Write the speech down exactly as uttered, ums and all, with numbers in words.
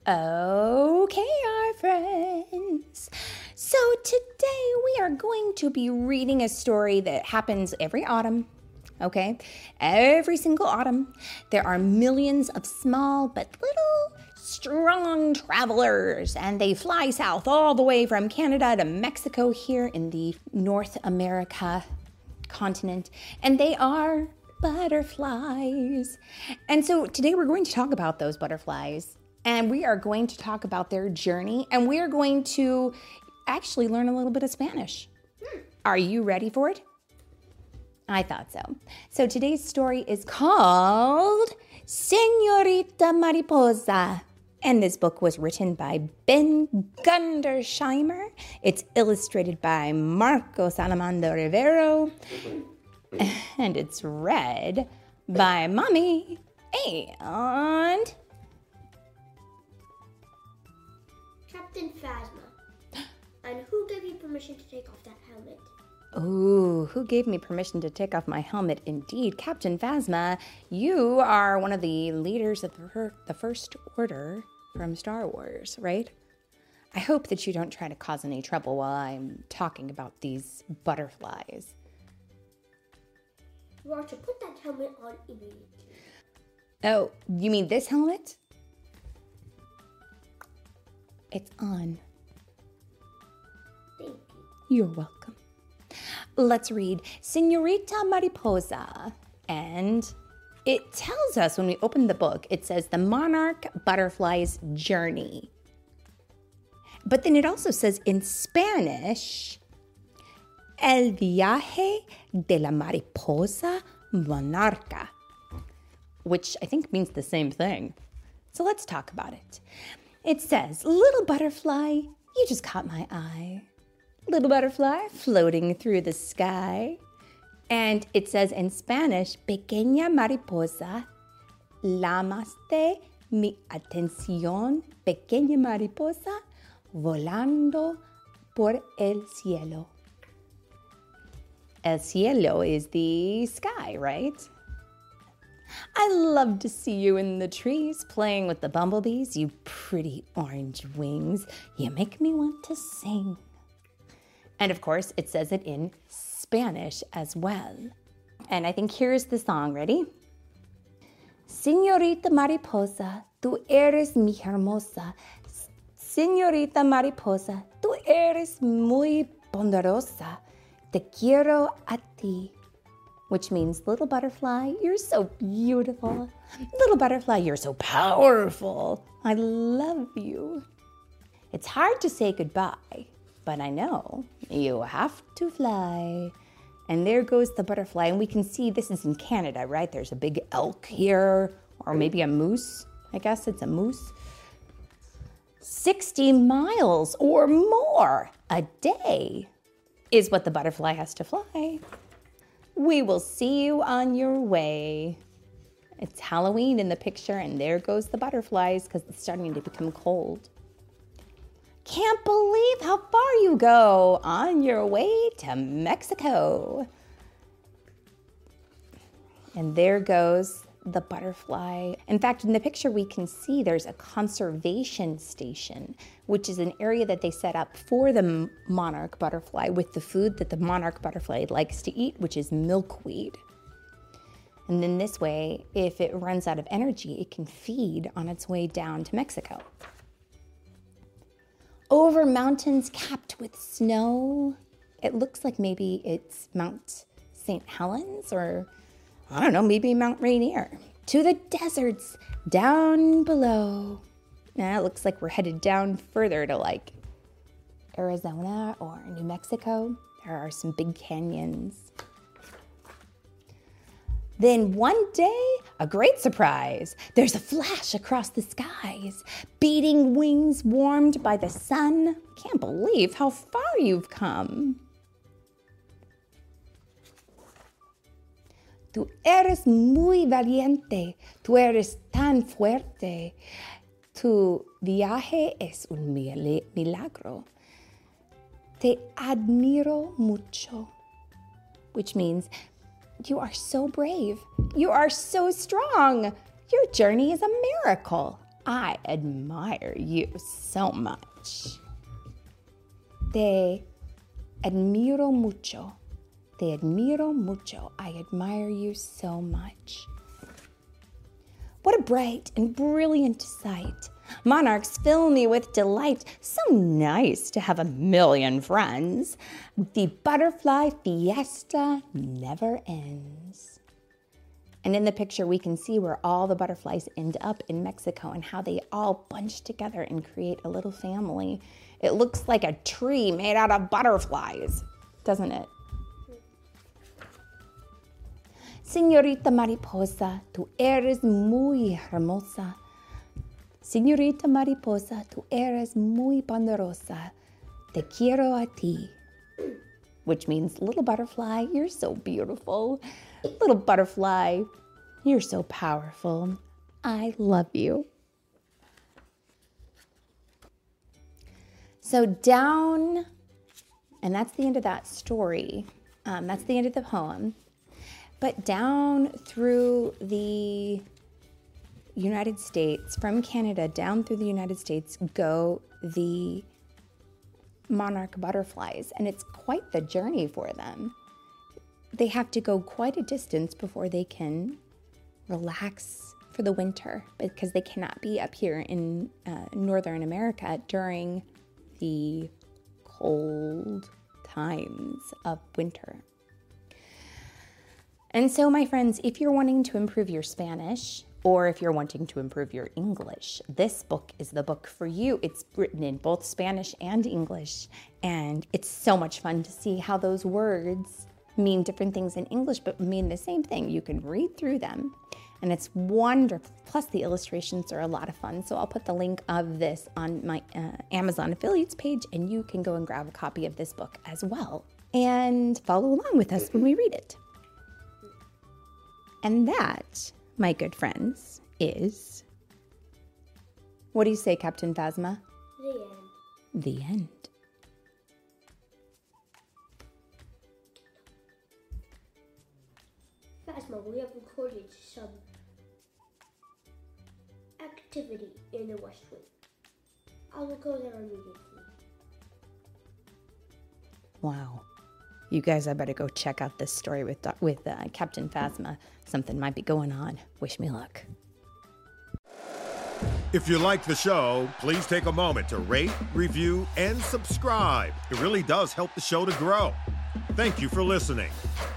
Okay, our friends. So today we are going to be reading a story that happens every autumn, okay? Every single autumn, there are millions of small but little strong travelers, and they fly south all the way from Canada to Mexico here in the North America continent, and they are butterflies. And so today we're going to talk about those butterflies. And we are going to talk about their journey, and we are going to actually learn a little bit of Spanish. Hmm. Are you ready for it? I thought so. So today's story is called Señorita Mariposa. And this book was written by Ben Gundersheimer. It's illustrated by Marcos Alamando Rivero. And it's read by Mommy and Captain Phasma. And who gave you permission to take off that helmet? Ooh, who gave me permission to take off my helmet? Indeed, Captain Phasma, you are one of the leaders of the, the First Order from Star Wars, right? I hope that you don't try to cause any trouble while I'm talking about these butterflies. You are to put that helmet on immediately. Oh, you mean this helmet? It's on. Thank you. You're welcome. Let's read Señorita Mariposa. And it tells us when we open the book, it says the monarch butterfly's journey. But then it also says in Spanish, El viaje de la mariposa monarca, which I think means the same thing. So let's talk about it. It says, little butterfly, you just caught my eye. Little butterfly floating through the sky. And it says in Spanish, pequeña mariposa, llamaste mi atención, pequeña mariposa, volando por el cielo. El cielo is the sky, right? I love to see you in the trees playing with the bumblebees, you pretty orange wings. You make me want to sing. And of course, it says it in Spanish as well. And I think here's the song. Ready? Señorita Mariposa, tú eres mi hermosa. Señorita Mariposa, tú eres muy ponderosa. Te quiero a ti. Which means, little butterfly, you're so beautiful. Little butterfly, you're so powerful. I love you. It's hard to say goodbye, but I know you have to fly. And there goes the butterfly. And we can see this is in Canada, right? There's a big elk here, or maybe a moose. I guess it's a moose. sixty miles or more a day is what the butterfly has to fly. We will see you on your way. It's Halloween in the picture, and there goes the butterflies because it's starting to become cold. Can't believe how far you go on your way to Mexico. And there goes the butterfly. In fact, in the picture we can see there's a conservation station, which is an area that they set up for the monarch butterfly with the food that the monarch butterfly likes to eat, which is milkweed. And then this way, if it runs out of energy, it can feed on its way down to Mexico. Over mountains capped with snow. It looks like maybe it's Mount Saint Helens, or I don't know, maybe Mount Rainier. To the deserts down below. Now it looks like we're headed down further to like Arizona or New Mexico. There are some big canyons. Then one day, a great surprise. There's a flash across the skies. Beating wings warmed by the sun. Can't believe how far you've come. Tú eres muy valiente. Tú eres tan fuerte. Tu viaje es un milagro. Te admiro mucho. Which means, you are so brave. You are so strong. Your journey is a miracle. I admire you so much. Te admiro mucho. Te admiro mucho. I admire you so much. What a bright and brilliant sight. Monarchs fill me with delight. So nice to have a million friends. The butterfly fiesta never ends. And in the picture, we can see where all the butterflies end up in Mexico and how they all bunch together and create a little family. It looks like a tree made out of butterflies, doesn't it? Señorita Mariposa, tú eres muy hermosa. Señorita Mariposa, tú eres muy ponderosa. Te quiero a ti. Which means, little butterfly, you're so beautiful. Little butterfly, you're so powerful. I love you. So down, and that's the end of that story. Um, that's the end of the poem. But down through the United States, from Canada down through the United States, go the monarch butterflies, and it's quite the journey for them. They have to go quite a distance before they can relax for the winter, because they cannot be up here in uh, Northern America during the cold times of winter. And so, my friends, if you're wanting to improve your Spanish, or if you're wanting to improve your English, this book is the book for you. It's written in both Spanish and English, and it's so much fun to see how those words mean different things in English, but mean the same thing. You can read through them, and it's wonderful. Plus, the illustrations are a lot of fun, so I'll put the link of this on my uh, Amazon affiliates page, and you can go and grab a copy of this book as well, and follow along with us when we read it. And that, my good friends, is... What do you say, Captain Phasma? The end. The end. Phasma, we have recorded some activity in the West Wing. I will go there immediately. Wow. You guys, I better go check out this story with with uh, Captain Phasma. Something might be going on. Wish me luck. If you like the show, please take a moment to rate, review, and subscribe. It really does help the show to grow. Thank you for listening.